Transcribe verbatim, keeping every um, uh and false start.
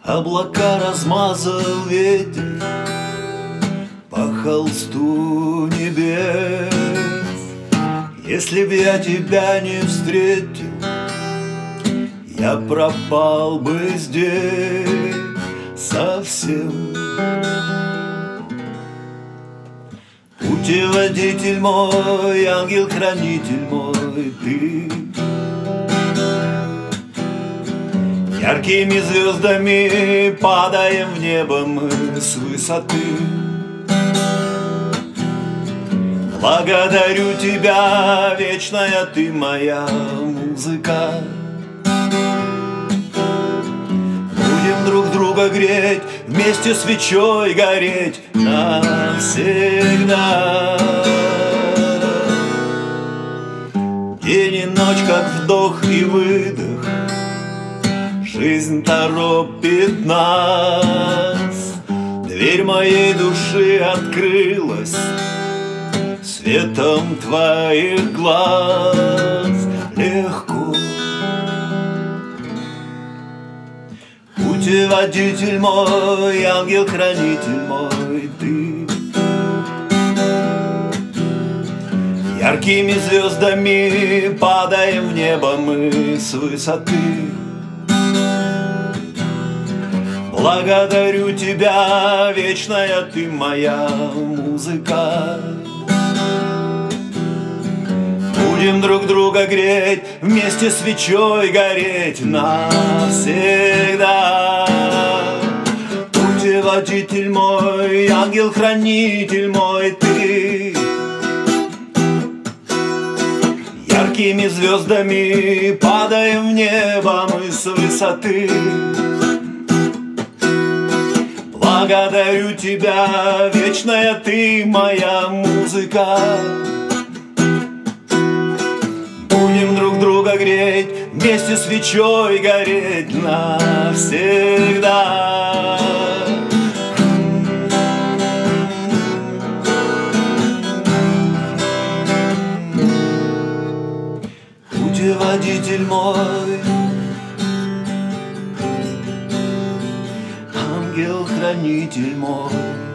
Облака размазал ветер по холсту небес. Если б я тебя не встретил, я пропал бы здесь совсем. Путеводитель мой, ангел-хранитель мой, ты. Яркими звездами падаем в небо мы с высоты. Благодарю тебя, вечная ты моя музыка. Будем друг друга греть, вместе свечой гореть навсегда. День и ночь, как вдох и выдох, жизнь торопит нас. Дверь моей души открылась светом твоих глаз. Легко. Путеводитель мой, ангел-хранитель мой, ты. Яркими звездами падаем в небо мы с высоты. Благодарю тебя, вечная ты моя музыка. Будем друг друга греть, вместе свечой гореть навсегда. Путеводитель мой, ангел-хранитель мой, ты. Яркими звездами падаем в небо мы с высоты. Благодарю тебя, вечная ты моя музыка. Будем друг друга греть, вместе свечой гореть навсегда. Путеводитель мой, ангел-хранитель мой.